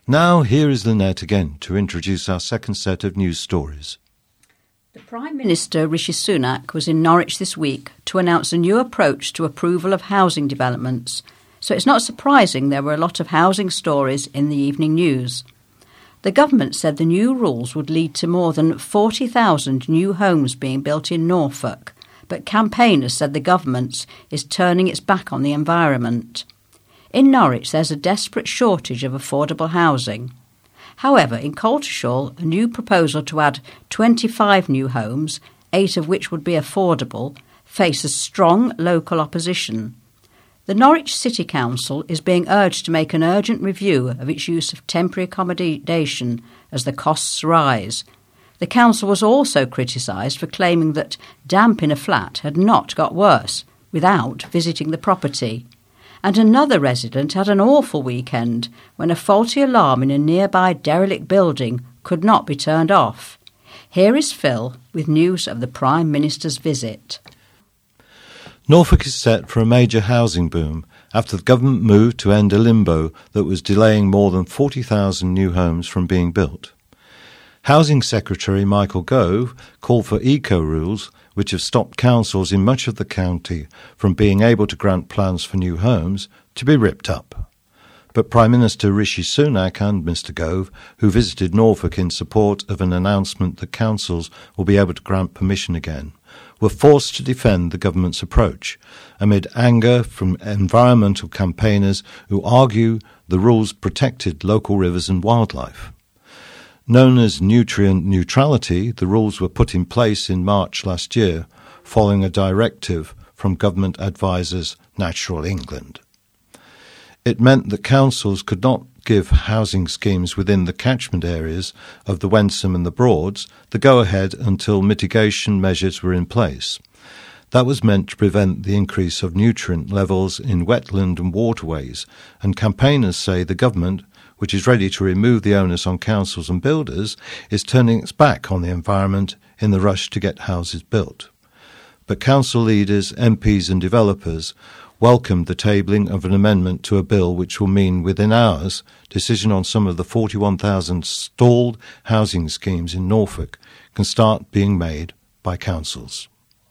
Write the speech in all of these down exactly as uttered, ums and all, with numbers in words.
Now here is Lynette again to introduce our second set of news stories. The Prime Minister Rishi Sunak was in Norwich this week to announce a new approach to approval of housing developments, so it's not surprising there were a lot of housing stories in the evening news. The government said the new rules would lead to more than forty thousand new homes being built in Norfolk, but campaigners said the government is turning its back on the environment. In Norwich there's a desperate shortage of affordable housing. However, in Coltishall, a new proposal to add twenty-five new homes, eight of which would be affordable, faces strong local opposition. The Norwich City Council is being urged to make an urgent review of its use of temporary accommodation as the costs rise. The council was also criticised for claiming that damp in a flat had not got worse without visiting the property. And another resident had an awful weekend when a faulty alarm in a nearby derelict building could not be turned off. Here is Phil with news of the Prime Minister's visit. Norfolk is set for a major housing boom after the government moved to end a limbo that was delaying more than forty thousand new homes from being built. Housing Secretary Michael Gove called for eco-rules, which have stopped councils in much of the county from being able to grant plans for new homes, to be ripped up. But Prime Minister Rishi Sunak and Mr Gove, who visited Norfolk in support of an announcement that councils will be able to grant permission again, were forced to defend the government's approach, amid anger from environmental campaigners who argue the rules protected local rivers and wildlife. Known as nutrient neutrality, the rules were put in place in March last year, following a directive from government advisers Natural England. It meant that councils could not give housing schemes within the catchment areas of the Wensum and the Broads the go-ahead until mitigation measures were in place. That was meant to prevent the increase of nutrient levels in wetland and waterways, and campaigners say the government, which is ready to remove the onus on councils and builders, is turning its back on the environment in the rush to get houses built. But council leaders, M Ps and developers welcomed the tabling of an amendment to a bill which will mean within hours decision on some of the forty-one thousand stalled housing schemes in Norfolk can start being made by councils.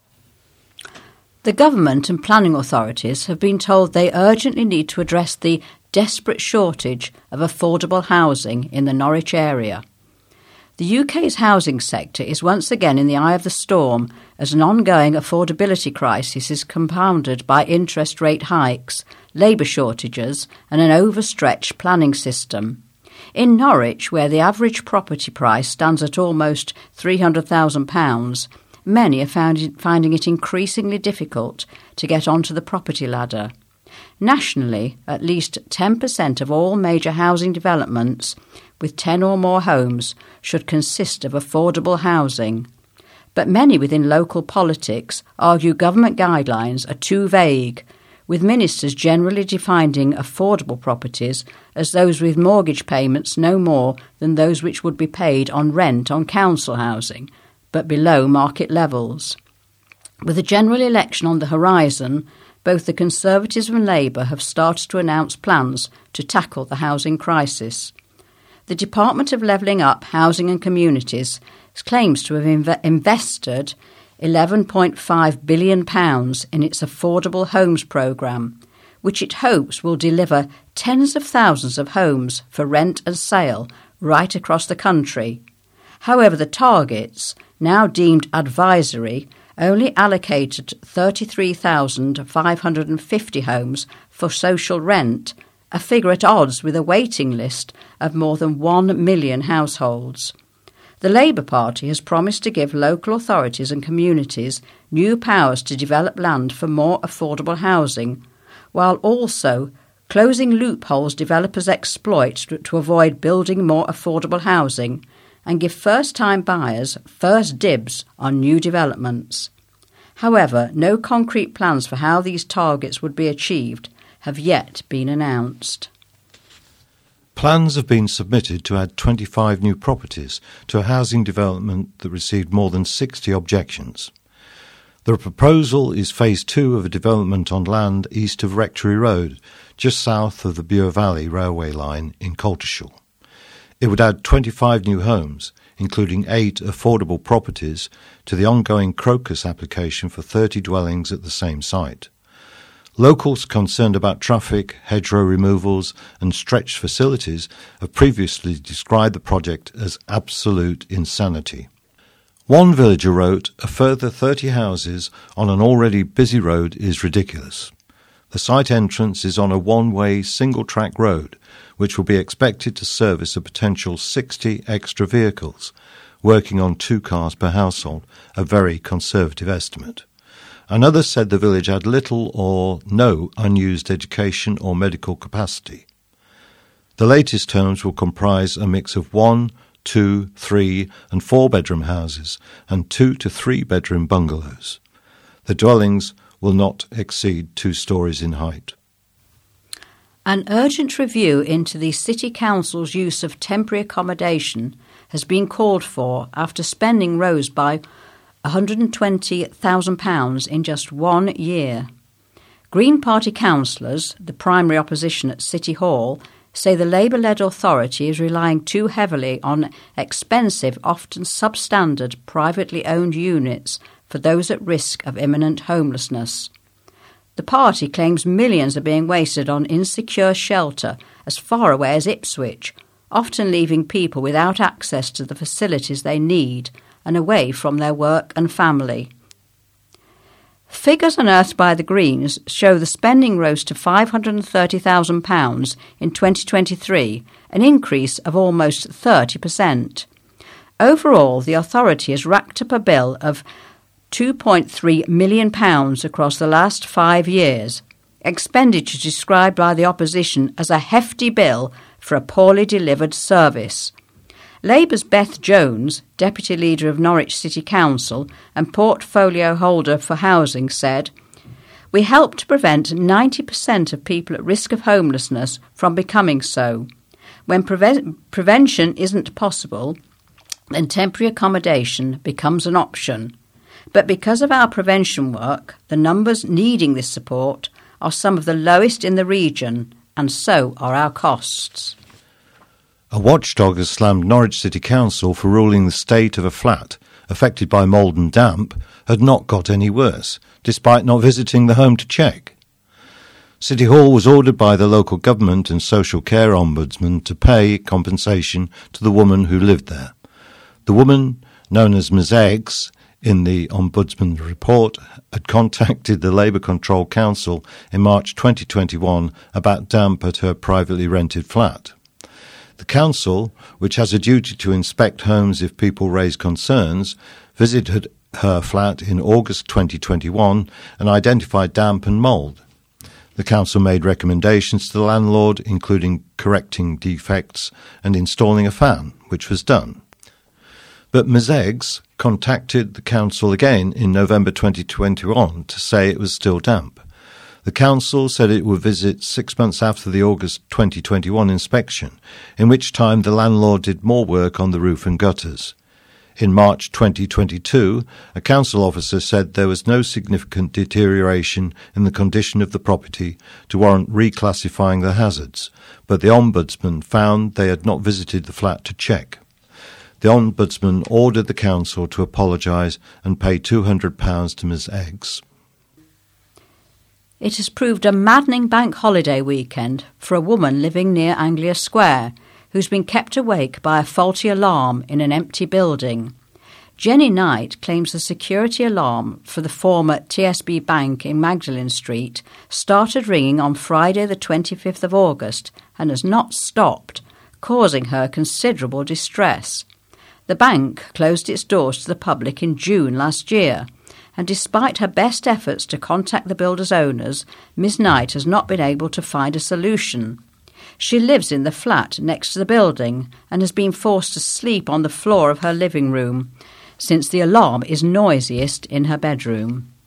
The government and planning authorities have been told they urgently need to address the desperate shortage of affordable housing in the Norwich area. The U K's housing sector is once again in the eye of the storm as an ongoing affordability crisis is compounded by interest rate hikes, labour shortages and an overstretched planning system. In Norwich, where the average property price stands at almost three hundred thousand pounds, many are found, finding it increasingly difficult to get onto the property ladder. Nationally, at least ten percent of all major housing developments with ten or more homes should consist of affordable housing. But many within local politics argue government guidelines are too vague, with ministers generally defining affordable properties as those with mortgage payments no more than those which would be paid on rent on council housing, but below market levels. With a general election on the horizon, both the Conservatives and Labour have started to announce plans to tackle the housing crisis. The Department of Levelling Up Housing and Communities claims to have inv- invested eleven point five billion pounds in its Affordable Homes programme, which it hopes will deliver tens of thousands of homes for rent and sale right across the country. However, the targets, now deemed advisory, only allocated thirty-three thousand five hundred fifty homes for social rent, a figure at odds with a waiting list of more than one million households. The Labour Party has promised to give local authorities and communities new powers to develop land for more affordable housing, while also closing loopholes developers exploit to avoid building more affordable housing and give first-time buyers first dibs on new developments. However, no concrete plans for how these targets would be achieved have yet been announced. Plans have been submitted to add twenty-five new properties to a housing development that received more than sixty objections. The proposal is phase two of a development on land east of Rectory Road, just south of the Bure Valley railway line in Coltishall. It would add twenty-five new homes, including eight affordable properties, to the ongoing Crocus application for thirty dwellings at the same site. Locals concerned about traffic, hedgerow removals and stretched facilities have previously described the project as absolute insanity. One villager wrote, "A further thirty houses on an already busy road is ridiculous. The site entrance is on a one-way single-track road, which will be expected to service a potential sixty extra vehicles, working on two cars per household, a very conservative estimate." Another said the village had little or no unused education or medical capacity. The latest homes will comprise a mix of one, two, three and four-bedroom houses and two to three-bedroom bungalows. The dwellings will not exceed two stories in height. An urgent review into the City Council's use of temporary accommodation has been called for after spending rose by one hundred twenty thousand pounds in just one year. Green Party councillors, the primary opposition at City Hall, say the Labour-led authority is relying too heavily on expensive, often substandard, privately owned units for those at risk of imminent homelessness. The party claims millions are being wasted on insecure shelter as far away as Ipswich, often leaving people without access to the facilities they need and away from their work and family. Figures unearthed by the Greens show the spending rose to five hundred thirty thousand pounds in twenty twenty-three, an increase of almost thirty percent. Overall, the authority has racked up a bill of two point three million pounds across the last five years, expenditure described by the opposition as a hefty bill for a poorly delivered service. Labour's Beth Jones, Deputy Leader of Norwich City Council and portfolio holder for housing, said, "We help to prevent ninety percent of people at risk of homelessness from becoming so. When preve- prevention isn't possible, then temporary accommodation becomes an option. But because of our prevention work, the numbers needing this support are some of the lowest in the region, and so are our costs." A watchdog has slammed Norwich City Council for ruling the state of a flat affected by mould and damp had not got any worse, despite not visiting the home to check. City Hall was ordered by the local government and social care ombudsman to pay compensation to the woman who lived there. The woman, known as Miz Eggs, in the Ombudsman report, had contacted the Labour Control Council in March twenty twenty-one about damp at her privately rented flat. The council, which has a duty to inspect homes if people raise concerns, visited her flat in August twenty twenty-one and identified damp and mould. The council made recommendations to the landlord, including correcting defects and installing a fan, which was done. But Miz Eggs contacted the council again in November twenty twenty-one to say it was still damp. The council said it would visit six months after the August twenty twenty-one inspection, in which time the landlord did more work on the roof and gutters. In March twenty twenty-two, a council officer said there was no significant deterioration in the condition of the property to warrant reclassifying the hazards, but the Ombudsman found they had not visited the flat to check. The Ombudsman ordered the council to apologise and pay two hundred pounds to Miz Eggs. It has proved a maddening bank holiday weekend for a woman living near Anglia Square, who's been kept awake by a faulty alarm in an empty building. Jenny Knight claims the security alarm for the former T S B Bank in Magdalen Street started ringing on Friday the twenty-fifth of August and has not stopped, causing her considerable distress. The bank closed its doors to the public in June last year, and despite her best efforts to contact the builder's owners, Miz Knight has not been able to find a solution. She lives in the flat next to the building and has been forced to sleep on the floor of her living room, since the alarm is noisiest in her bedroom.